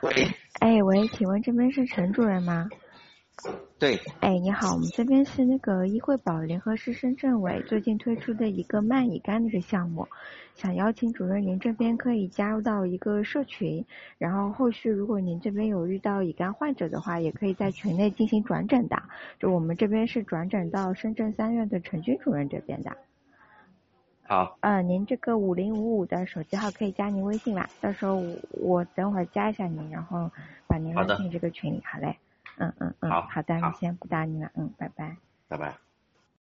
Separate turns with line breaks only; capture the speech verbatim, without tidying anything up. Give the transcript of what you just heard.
喂，
哎喂，请问这边是陈主任吗？
对，
哎，你好，我们这边是那个医惠宝联合市深圳委最近推出的一个慢乙肝的一个项目，想邀请主任您这边可以加入到一个社群，然后后续如果您这边有遇到乙肝患者的话，也可以在群内进行转诊的。就我们这边是转诊到深圳三院的陈军主任这边的。
好，
呃，您这个五零五五的手机号可以加您微信啦，到时候我等会儿加一下您，然后把您拉进这个群里，好嘞。嗯嗯嗯，
好，
好的，
好
你先不打你了，嗯，拜拜。
拜拜。